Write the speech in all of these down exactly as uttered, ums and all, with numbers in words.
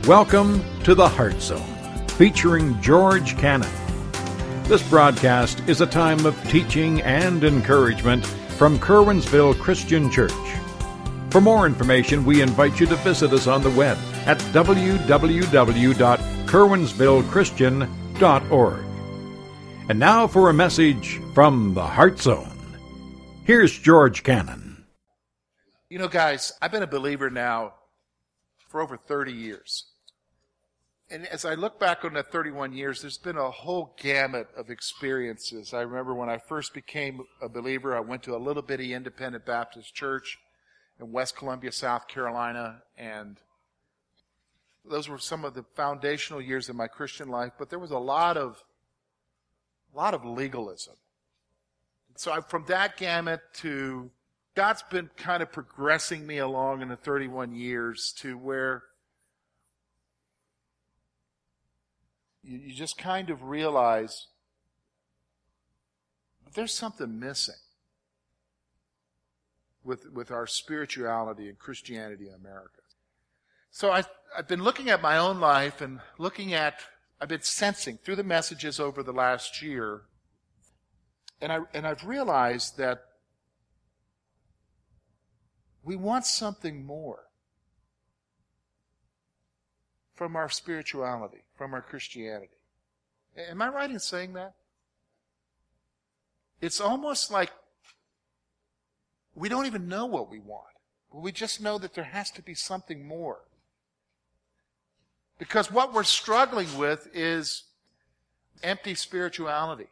Welcome to the Heart Zone, featuring George Cannon. This broadcast is a time of teaching and encouragement from Curwensville Christian Church. For more information, we invite you to visit us on the web at w w w dot curwensville christian dot org. And now for a message from the Heart Zone. Here's George Cannon. You know, guys, I've been a believer now for over thirty years. And as I look back on that thirty-one years, there's been a whole gamut of experiences. I remember when I first became a believer, I went to a little bitty independent Baptist church in West Columbia, South Carolina, and those were some of the foundational years of my Christian life, but there was a lot of a lot of legalism. So I, from that gamut to God's been kind of progressing me along in the thirty-one years to where you, you just kind of realize there's something missing with with our spirituality and Christianity in America. So I, I've been looking at my own life and looking at, I've been sensing through the messages over the last year, and I and I've realized that we want something more from our spirituality, from our Christianity. Am I right in saying that? It's almost like we don't even know what we want, but we just know that there has to be something more. Because what we're struggling with is empty spirituality.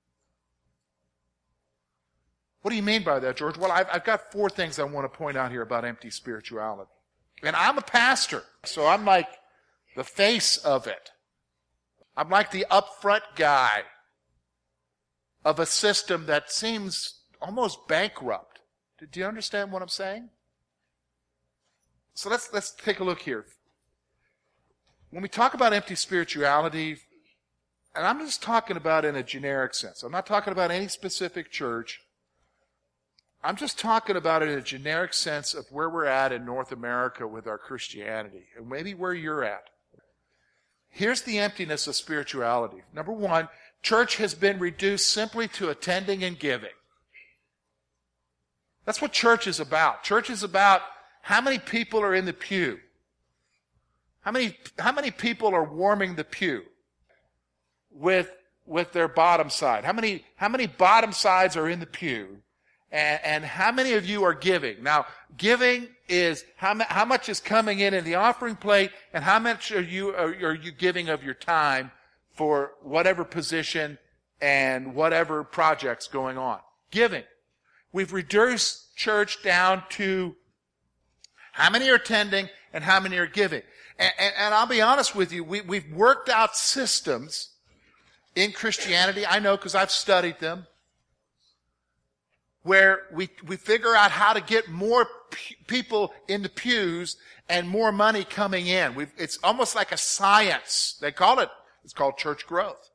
What do you mean by that, George? Well, I've, I've got four things I want to point out here about empty spirituality. And I'm a pastor, so I'm like the face of it. I'm like the upfront guy of a system that seems almost bankrupt. Do you understand what I'm saying? So let's let's take a look here. When we talk about empty spirituality, and I'm just talking about in a generic sense. I'm not talking about any specific church. I'm just talking about it in a generic sense of where we're at in North America with our Christianity, and maybe where you're at. Here's the emptiness of spirituality. Number one, church has been reduced simply to attending and giving. That's what church is about. Church is about how many people are in the pew. How many, how many people are warming the pew with, with their bottom side? How many, how many bottom sides are in the pew? And, and how many of you are giving? Now, giving is how, how much is coming in in the offering plate, and how much are you, are, are you giving of your time for whatever position and whatever projects going on. Giving. We've reduced church down to how many are attending and how many are giving. And, and, and I'll be honest with you, we, we've worked out systems in Christianity, I know because I've studied them, where we, we figure out how to get more p- people in the pews and more money coming in. We've, it's almost like a science. They call it, it's called church growth.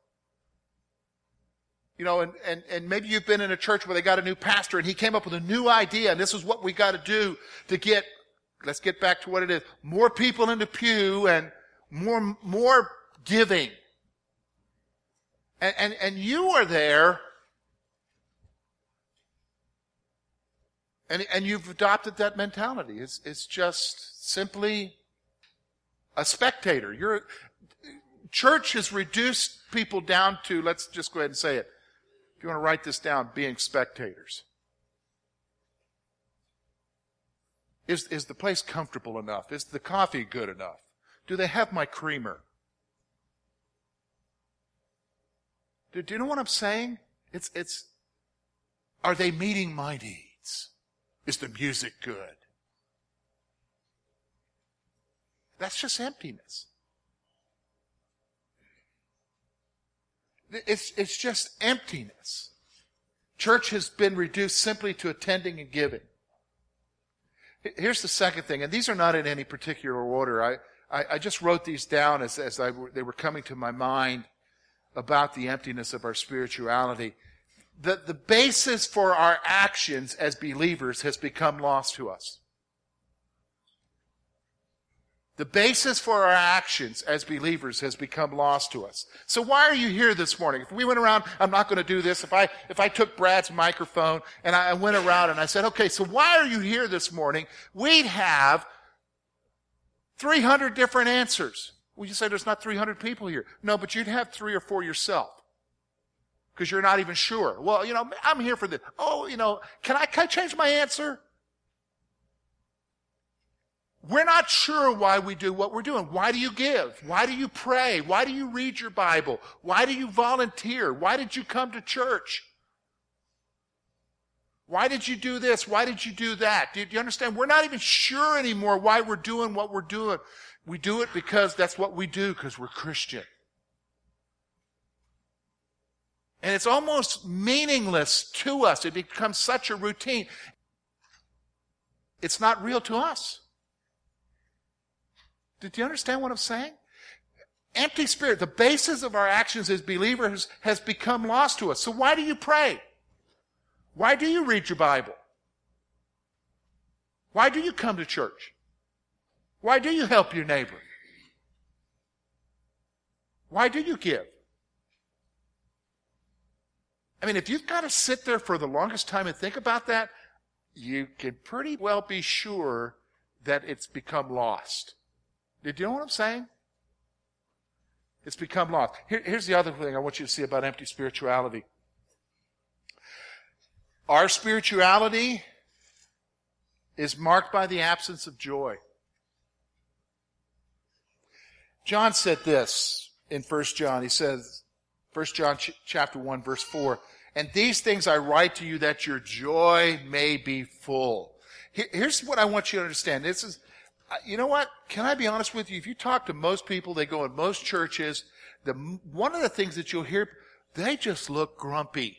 You know, and, and, and maybe you've been in a church where they got a new pastor and he came up with a new idea, and this is what we got to do to get, let's get back to what it is, more people in the pew and more, more giving. And, and, and you are there, and, and you've adopted that mentality. It's, it's just simply a spectator. You're, church has reduced people down to, let's just go ahead and say it. If you want to write this down, being spectators. Is, is the place comfortable enough? Is the coffee good enough? Do they have my creamer? Do, do you know what I'm saying? It's, it's, are they meeting my needs? Is the music good? That's just emptiness. It's, it's just emptiness. Church has been reduced simply to attending and giving. Here's the second thing, and these are not in any particular order. I, I, I just wrote these down as, as I, they were coming to my mind about the emptiness of our spirituality. The, the basis for our actions as believers has become lost to us. The basis for our actions as believers has become lost to us. So why are you here this morning? If we went around, I'm not going to do this. If I, if I took Brad's microphone and I went around and I said, okay, so why are you here this morning? We'd have three hundred different answers. Well, you say there's not three hundred people here. No, but you'd have three or four yourself. Because you're not even sure. Well, you know, I'm here for this. Oh, you know, can I, can I change my answer? We're not sure why we do what we're doing. Why do you give? Why do you pray? Why do you read your Bible? Why do you volunteer? Why did you come to church? Why did you do this? Why did you do that? Do you understand? We're not even sure anymore why we're doing what we're doing. We do it because that's what we do, because we're Christian. And it's almost meaningless to us. It becomes such a routine. It's not real to us. Did you understand what I'm saying? Empty spirit, the basis of our actions as believers has become lost to us. So why do you pray? Why do you read your Bible? Why do you come to church? Why do you help your neighbor? Why do you give? I mean, if you've got to sit there for the longest time and think about that, you can pretty well be sure that it's become lost. Did you know what I'm saying? It's become lost. Here, here's the other thing I want you to see about empty spirituality. Our spirituality is marked by the absence of joy. John said this in First John. He says, First John ch- chapter one, verse four, and these things I write to you that your joy may be full. Here, here's what I want you to understand. This is, you know what? Can I be honest with you? If you talk to most people, they go in most churches, the, one of the things that you'll hear, they just look grumpy.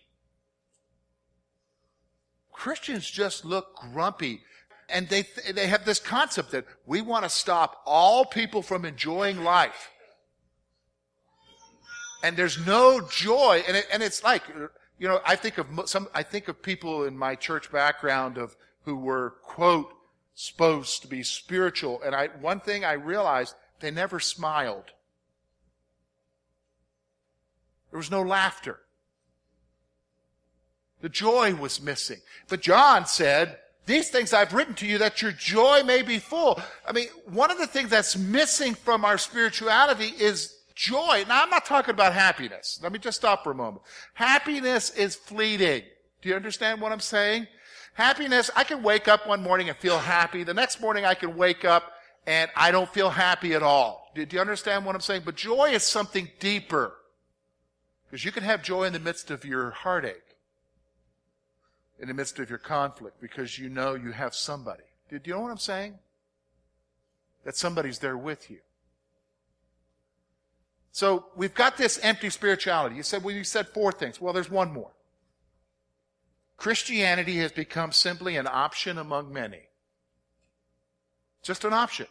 Christians just look grumpy. And they, they have this concept that we want to stop all people from enjoying life. And there's no joy. And it, and it's like, you know, I think of some, I think of people in my church background of, who were, quote, supposed to be spiritual. And I, one thing I realized, they never smiled. There was no laughter. The joy was missing. But John said, these things I've written to you that your joy may be full. I mean, one of the things that's missing from our spirituality is joy. Now, I'm not talking about happiness. Let me just stop for a moment. Happiness is fleeting. Do you understand what I'm saying? Happiness, I can wake up one morning and feel happy. The next morning I can wake up and I don't feel happy at all. Do you understand what I'm saying? But joy is something deeper. Because you can have joy in the midst of your heartache, in the midst of your conflict, because you know you have somebody. Do you know what I'm saying? That somebody's there with you. So we've got this empty spirituality. You said, well, you said four things. Well, there's one more. Christianity has become simply an option among many. Just an option.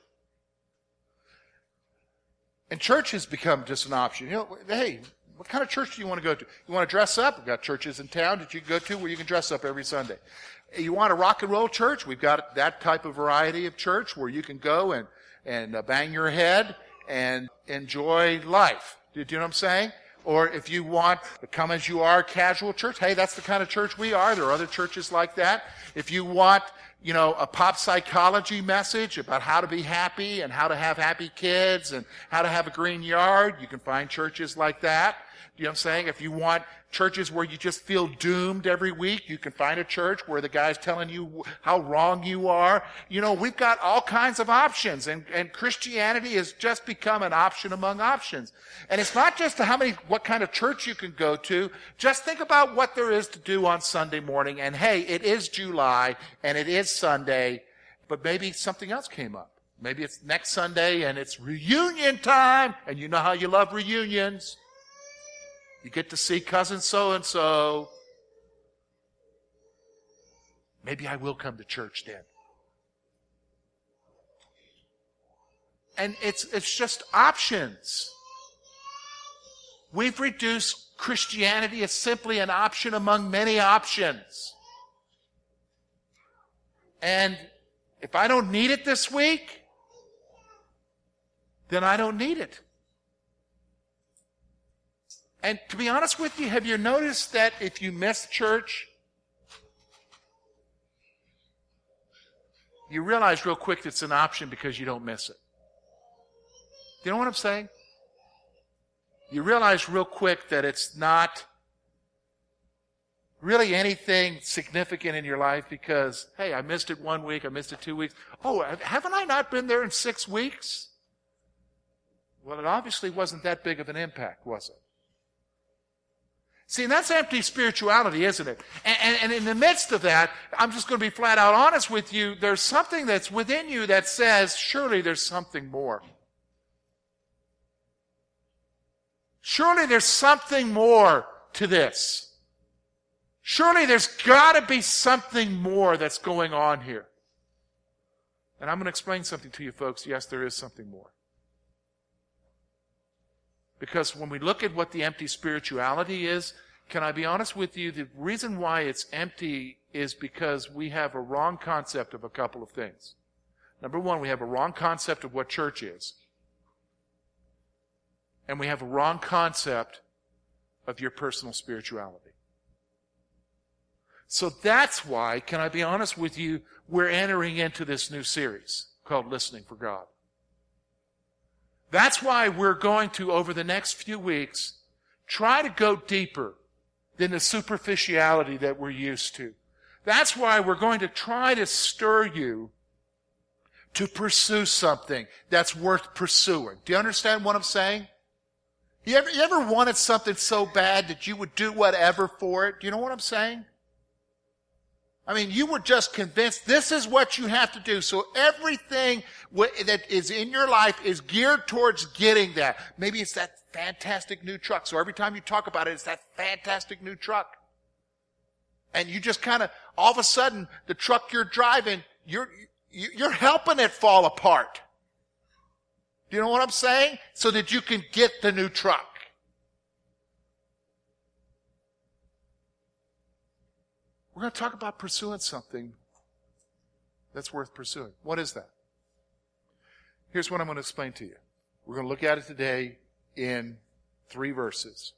And church has become just an option. You know, hey, what kind of church do you want to go to? You want to dress up? We've got churches in town that you can go to where you can dress up every Sunday. You want a rock and roll church? We've got that type of variety of church where you can go and, and uh, bang your head and enjoy life. Do you know what I'm saying? Or if you want the come as you are casual church, hey, that's the kind of church we are. There are other churches like that. If you want, you know, a pop psychology message about how to be happy and how to have happy kids and how to have a green yard, you can find churches like that. You know what I'm saying? If you want churches where you just feel doomed every week, you can find a church where the guy's telling you how wrong you are. You know, we've got all kinds of options, and, and Christianity has just become an option among options. And it's not just how many, what kind of church you can go to. Just think about what there is to do on Sunday morning. And hey, it is July, and it is Sunday, but maybe something else came up. Maybe it's next Sunday, and it's reunion time, and you know how you love reunions. You get to see cousin so-and-so. Maybe I will come to church then. And it's, it's just options. We've reduced Christianity as simply an option among many options. And if I don't need it this week, then I don't need it. And to be honest with you, have you noticed that if you miss church, you realize real quick it's an option because you don't miss it. Do you know what I'm saying? You realize real quick that it's not really anything significant in your life because, hey, I missed it one week, I missed it two weeks. Oh, haven't I not been there in six weeks? Well, it obviously wasn't that big of an impact, was it? See, and that's empty spirituality, isn't it? And, and, and in the midst of that, I'm just going to be flat out honest with you, there's something that's within you that says, surely there's something more. Surely there's something more to this. Surely there's got to be something more that's going on here. And I'm going to explain something to you folks. Yes, there is something more. Because when we look at what the empty spirituality is, can I be honest with you, the reason why it's empty is because we have a wrong concept of a couple of things. Number one, we have a wrong concept of what church is. And we have a wrong concept of your personal spirituality. So that's why, can I be honest with you, we're entering into this new series called Listening for God. That's why we're going to, over the next few weeks, try to go deeper than the superficiality that we're used to. That's why we're going to try to stir you to pursue something that's worth pursuing. Do you understand what I'm saying? You ever, you ever wanted something so bad that you would do whatever for it? Do you know what I'm saying? I mean, you were just convinced this is what you have to do. So everything that is in your life is geared towards getting that. Maybe it's that fantastic new truck. So every time you talk about it, it's that fantastic new truck. And you just kind of, all of a sudden, the truck you're driving, you're, you're helping it fall apart. Do you know what I'm saying? So that you can get the new truck. We're going to talk about pursuing something that's worth pursuing. What is that? Here's what I'm going to explain to you. We're going to look at it today in three verses.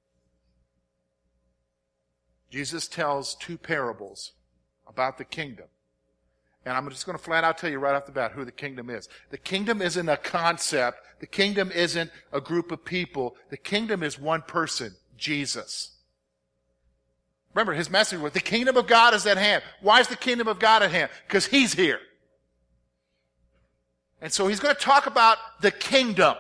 Jesus tells two parables about the kingdom. And I'm just going to flat out tell you right off the bat who the kingdom is. The kingdom isn't a concept. The kingdom isn't a group of people. The kingdom is one person, Jesus. Remember, his message was, the kingdom of God is at hand. Why is the kingdom of God at hand? Because he's here. And so he's going to talk about the kingdom.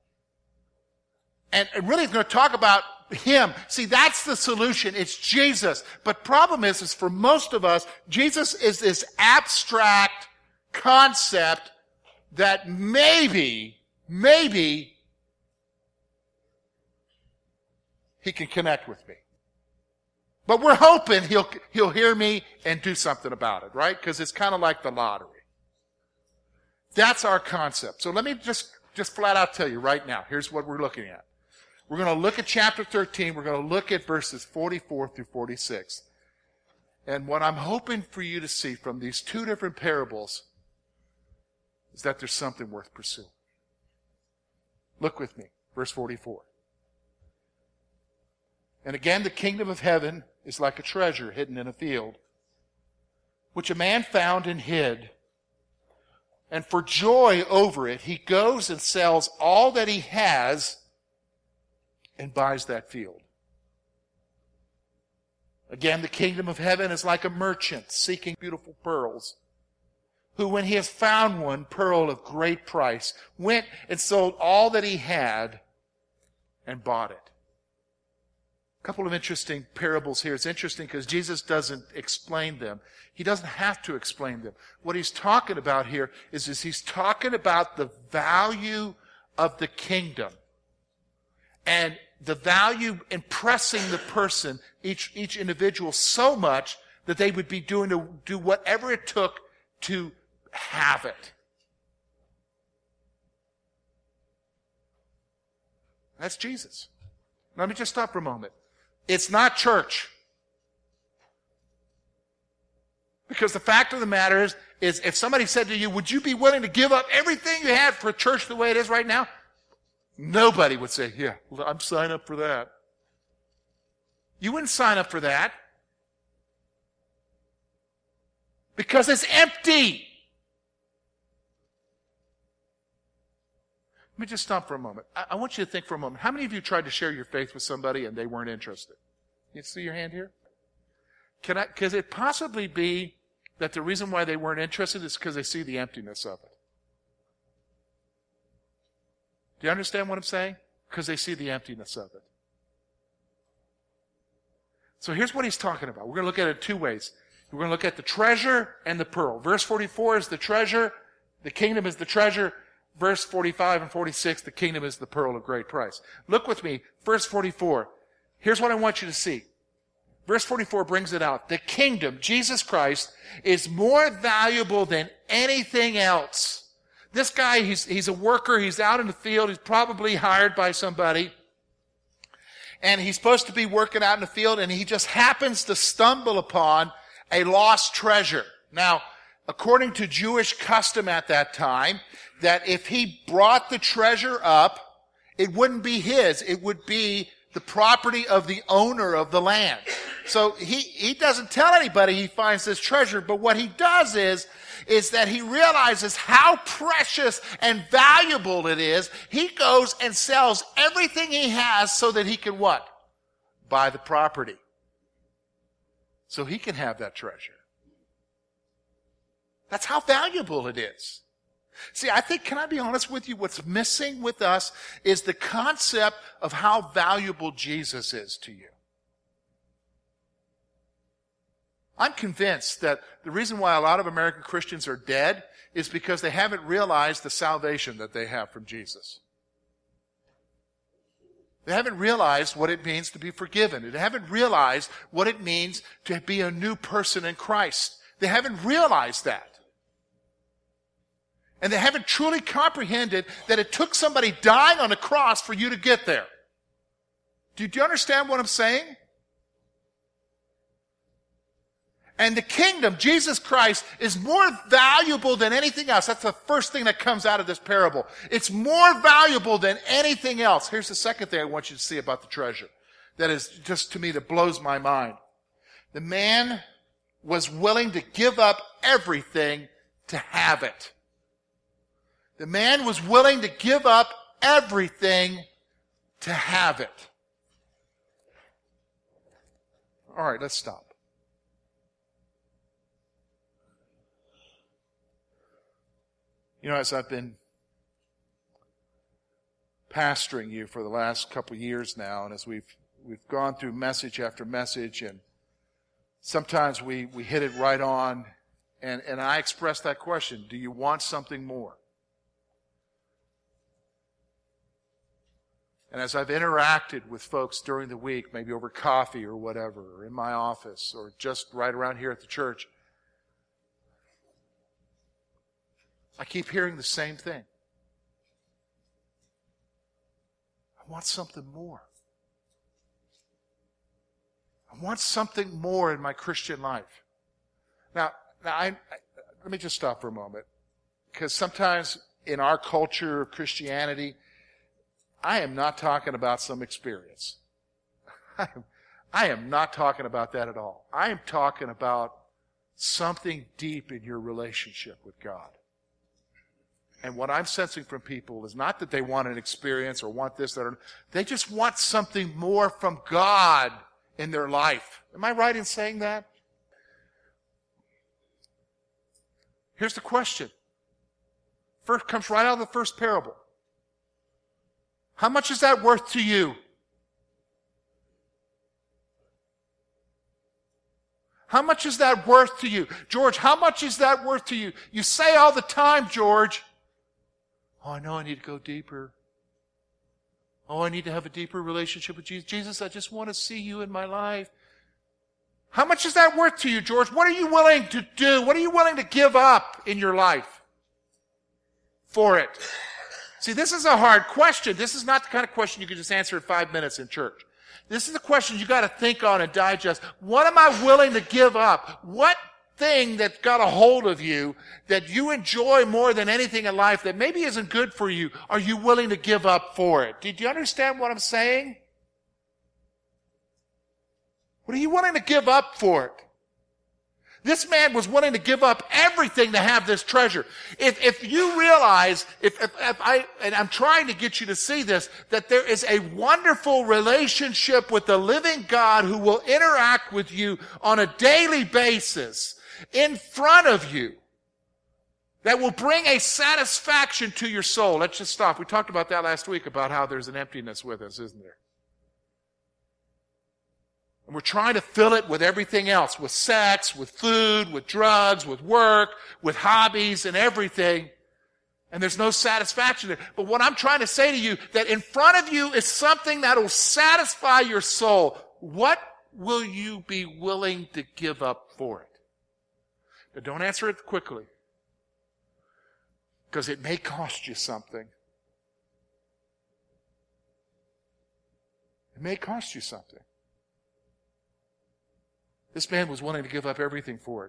And really he's going to talk about him. See, that's the solution. It's Jesus. But problem is, is for most of us, Jesus is this abstract concept that maybe, maybe he can connect with me. But we're hoping he'll, he'll hear me and do something about it, right? Because it's kind of like the lottery. That's our concept. So let me just, just flat out tell you right now. Here's what we're looking at. We're going to look at chapter thirteen. We're going to look at verses forty-four through forty-six. And what I'm hoping for you to see from these two different parables is that there's something worth pursuing. Look with me. Verse forty-four. And again, the kingdom of heaven is like a treasure hidden in a field, which a man found and hid. And for joy over it, he goes and sells all that he has and buys that field. Again, the kingdom of heaven is like a merchant seeking beautiful pearls, who, when he has found one pearl of great price, went and sold all that he had and bought it. A couple of interesting parables here. It's interesting because Jesus doesn't explain them. He doesn't have to explain them. What he's talking about here is, is he's talking about the value of the kingdom. And the value impressing the person, each, each individual, so much that they would be doing to do whatever it took to have it. That's Jesus. Let me just stop for a moment. It's not church. Because the fact of the matter is, is if somebody said to you, would you be willing to give up everything you had for church the way it is right now? Nobody would say, yeah, I'm signing up for that. You wouldn't sign up for that. Because it's empty. Let me just stop for a moment. I, I want you to think for a moment. How many of you tried to share your faith with somebody and they weren't interested? You see your hand here? Can I, could it possibly be that the reason why they weren't interested is because they see the emptiness of it? Do you understand what I'm saying? Because they see the emptiness of it. So here's what he's talking about. We're going to look at it two ways. We're going to look at the treasure and the pearl. Verse forty-four is the treasure. The kingdom is the treasure. Verse forty-five and forty-six, the kingdom is the pearl of great price. Look with me, verse forty-four. Here's what I want you to see. Verse forty-four brings it out. The kingdom, Jesus Christ, is more valuable than anything else. This guy, he's, he's a worker. He's out in the field. He's probably hired by somebody. And he's supposed to be working out in the field, and he just happens to stumble upon a lost treasure. Now, according to Jewish custom at that time, that if he brought the treasure up, it wouldn't be his. It would be the property of the owner of the land. So he, he doesn't tell anybody he finds this treasure, but what he does is, is that he realizes how precious and valuable it is. He goes and sells everything he has so that he can what? Buy the property. So he can have that treasure. That's how valuable it is. See, I think, can I be honest with you, what's missing with us is the concept of how valuable Jesus is to you. I'm convinced that the reason why a lot of American Christians are dead is because they haven't realized the salvation that they have from Jesus. They haven't realized what it means to be forgiven. They haven't realized what it means to be a new person in Christ. They haven't realized that. And they haven't truly comprehended that it took somebody dying on a cross for you to get there. Do you understand what I'm saying? And the kingdom, Jesus Christ, is more valuable than anything else. That's the first thing that comes out of this parable. It's more valuable than anything else. Here's the second thing I want you to see about the treasure. That is just to me that blows my mind. The man was willing to give up everything to have it. The man was willing to give up everything to have it. All right, let's stop. You know, as I've been pastoring you for the last couple of years now, and as we've we've gone through message after message, and sometimes we, we hit it right on, and, and I express that question, do you want something more? And as I've interacted with folks during the week, maybe over coffee or whatever, or in my office, or just right around here at the church, I keep hearing the same thing. I want something more. I want something more in my Christian life. Now, now I, I, let me just stop for a moment. Because sometimes in our culture of Christianity, I am not talking about some experience. I am, I am not talking about that at all. I am talking about something deep in your relationship with God. And what I'm sensing from people is not that they want an experience or want this, that, or they just want something more from God in their life. Am I right in saying that? Here's the question. First comes right out of the first parable. How much is that worth to you? How much is that worth to you? George, how much is that worth to you? You say all the time, George, oh, I know I need to go deeper. Oh, I need to have a deeper relationship with Jesus. Jesus, I just want to see you in my life. How much is that worth to you, George? What are you willing to do? What are you willing to give up in your life for it? See, this is a hard question. This is not the kind of question you can just answer in five minutes in church. This is the question you got to think on and digest. What am I willing to give up? What thing that got a hold of you that you enjoy more than anything in life that maybe isn't good for you, are you willing to give up for it? Did you understand what I'm saying? What are you willing to give up for it? This man was willing to give up everything to have this treasure. If, if you realize, if, if, if I, and I'm trying to get you to see this, that there is a wonderful relationship with the living God who will interact with you on a daily basis in front of you that will bring a satisfaction to your soul. Let's just stop. We talked about that last week about how there's an emptiness with us, isn't there? And we're trying to fill it with everything else, with sex, with food, with drugs, with work, with hobbies and everything. And there's no satisfaction there. But what I'm trying to say to you, that in front of you is something that will satisfy your soul. What will you be willing to give up for it? But don't answer it quickly, because it may cost you something. It may cost you something. This man was willing to give up everything for it.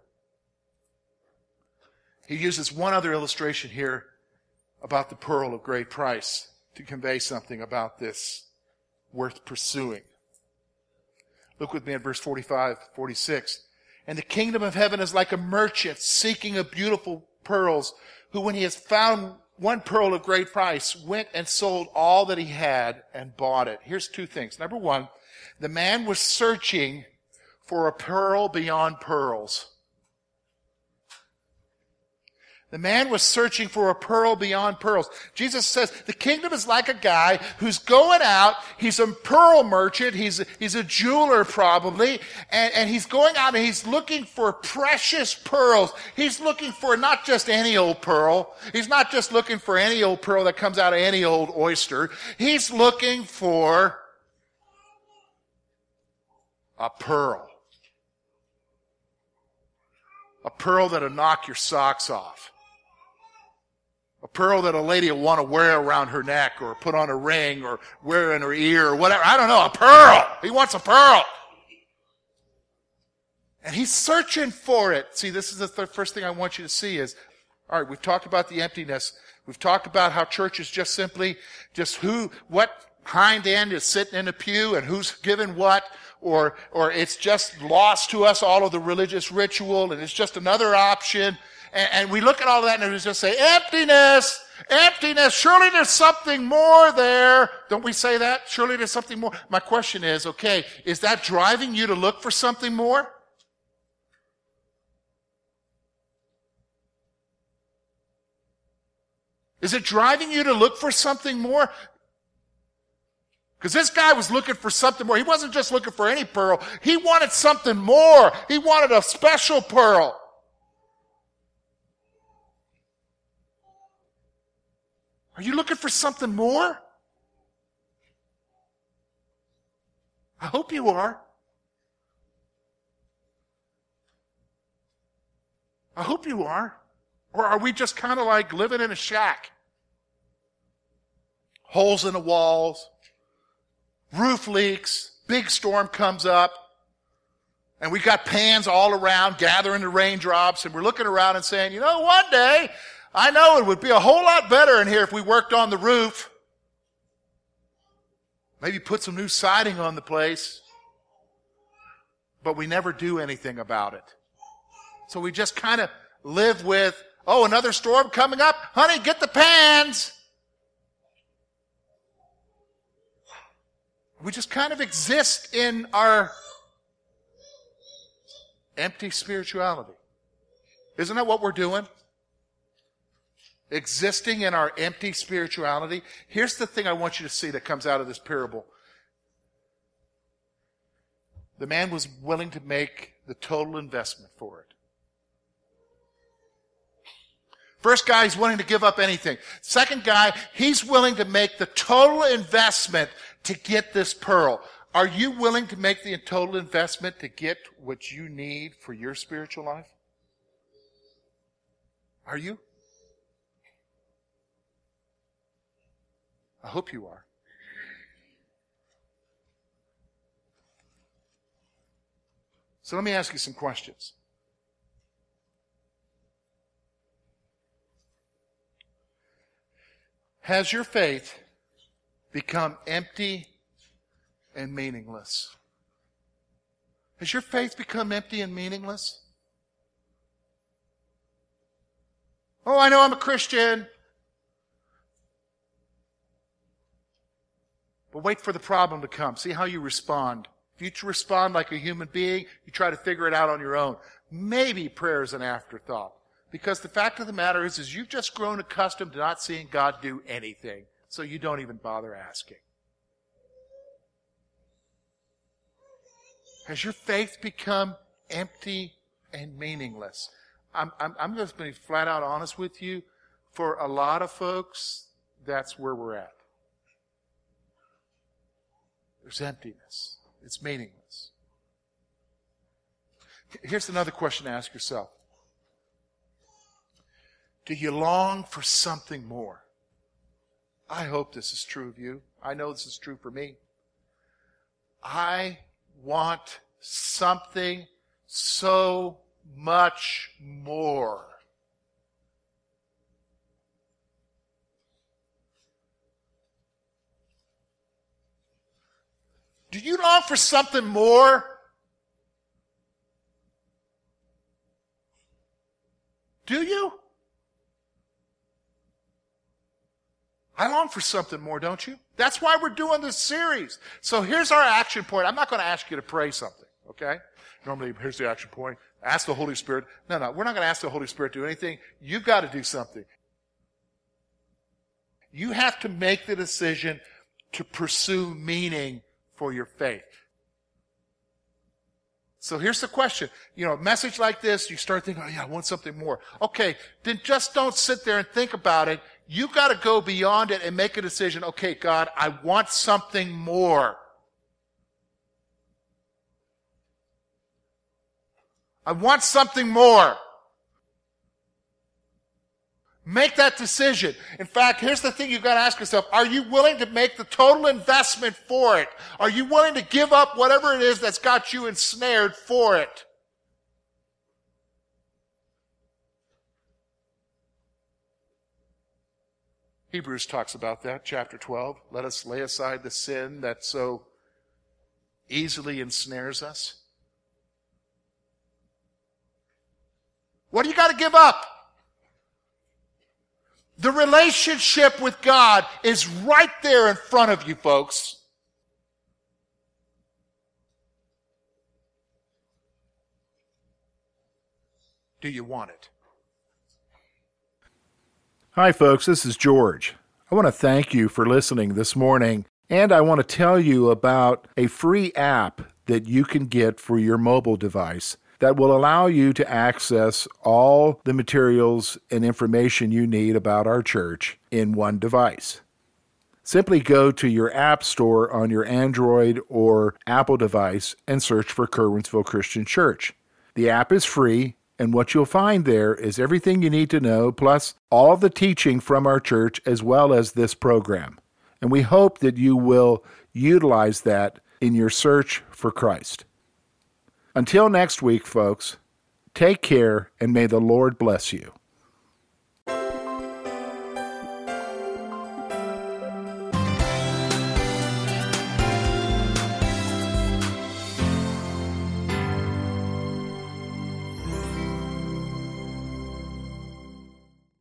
He uses one other illustration here about the pearl of great price to convey something about this worth pursuing. Look with me at verse forty-five, forty-six. And the kingdom of heaven is like a merchant seeking a beautiful pearls, who when he has found one pearl of great price, went and sold all that he had and bought it. Here's two things. Number one, the man was searching for a pearl beyond pearls. The man was searching for a pearl beyond pearls. Jesus says the kingdom is like a guy who's going out. He's a pearl merchant. He's, he's a jeweler probably. And, and he's going out and he's looking for precious pearls. He's looking for not just any old pearl. He's not just looking for any old pearl that comes out of any old oyster. He's looking for a pearl. A pearl that'll knock your socks off. A pearl that a lady will want to wear around her neck or put on a ring or wear in her ear or whatever. I don't know, a pearl. He wants a pearl. And he's searching for it. See, this is the th- first thing I want you to see is, all right, we've talked about the emptiness. We've talked about how church is just simply just who, what hind end is sitting in a pew and who's given what. Or, or it's just lost to us, all of the religious ritual, and it's just another option. And, and we look at all of that and we just say, emptiness, emptiness, surely there's something more there. Don't we say that? Surely there's something more. My question is, okay, is that driving you to look for something more? Is it driving you to look for something more? Because this guy was looking for something more. He wasn't just looking for any pearl. He wanted something more. He wanted a special pearl. Are you looking for something more? I hope you are. I hope you are. Or are we just kind of like living in a shack? Holes in the walls. Roof leaks, big storm comes up, and we got pans all around gathering the raindrops, and we're looking around and saying, you know, one day, I know it would be a whole lot better in here if we worked on the roof. Maybe put some new siding on the place. But we never do anything about it. So we just kind of live with, oh, another storm coming up? Honey, get the pans. We just kind of exist in our empty spirituality. Isn't that what we're doing? Existing in our empty spirituality. Here's the thing I want you to see that comes out of this parable. The man was willing to make the total investment for it. First guy, he's willing to give up anything. Second guy, he's willing to make the total investment to get this pearl. Are you willing to make the total investment to get what you need for your spiritual life? Are you? I hope you are. So let me ask you some questions. Has your faith become empty and meaningless? Has your faith become empty and meaningless? Oh, I know I'm a Christian. But wait for the problem to come. See how you respond. If you respond like a human being, you try to figure it out on your own. Maybe prayer is an afterthought. Because the fact of the matter is, is you've just grown accustomed to not seeing God do anything. So you don't even bother asking. Has your faith become empty and meaningless? I'm, I'm, I'm just going to be flat out honest with you. For a lot of folks, that's where we're at. There's emptiness. It's meaningless. Here's another question to ask yourself. Do you long for something more? I hope this is true of you. I know this is true for me. I want something so much more. Do you long for something more? Do you? I long for something more, don't you? That's why we're doing this series. So here's our action point. I'm not going to ask you to pray something, okay? Normally, here's the action point. Ask the Holy Spirit. No, no, we're not going to ask the Holy Spirit to do anything. You've got to do something. You have to make the decision to pursue meaning for your faith. So here's the question. You know, a message like this, you start thinking, oh yeah, I want something more. Okay, then just don't sit there and think about it. You've got to go beyond it and make a decision. Okay, God, I want something more. I want something more. Make that decision. In fact, here's the thing you've got to ask yourself. Are you willing to make the total investment for it? Are you willing to give up whatever it is that's got you ensnared for it? Hebrews talks about that, chapter twelve. Let us lay aside the sin that so easily ensnares us. What do you got to give up? The relationship with God is right there in front of you, folks. Do you want it? Hi, folks. This is George. I want to thank you for listening this morning, and I want to tell you about a free app that you can get for your mobile device that will allow you to access all the materials and information you need about our church in one device. Simply go to your app store on your Android or Apple device and search for Curwensville Christian Church. The app is free, and what you'll find there is everything you need to know, plus all the teaching from our church as well as this program. And we hope that you will utilize that in your search for Christ. Until next week, folks, take care and may the Lord bless you.